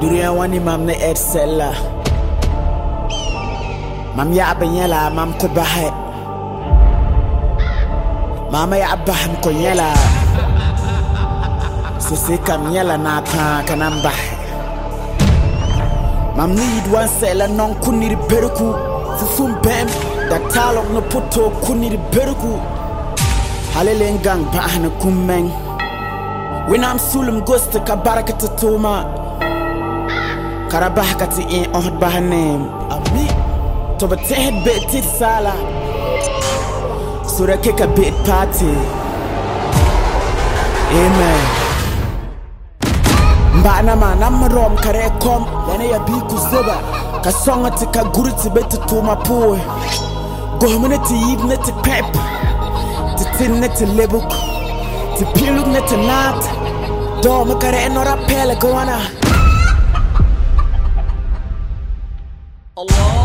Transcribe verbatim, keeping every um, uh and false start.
Durian wani mam ne Ed Sella. Mam ya benyela mam ko bahe. Mama ya baham ko nyela. Sisi kam nyela na pa kanamba. Mam need one Sella non kuniri beruku. Fufum bem da talok no poto kuniri beruku. Halelen gang bahana kumeng. When I'm sulum ghost ka baraka tatuma. Karabah kati in ohd bahanem. Ami to the head bit tit sala. Sura kick a bit party. Amen. Mbana man I'm rom kare kom. Yana ya bi kuziba. Kasonga tika guri tibeti tuma poe. Gohmene ti yib neti pep. Ti tin neti lebuk. Ti piluk neti nat. Do me kare enora pele goana. Allah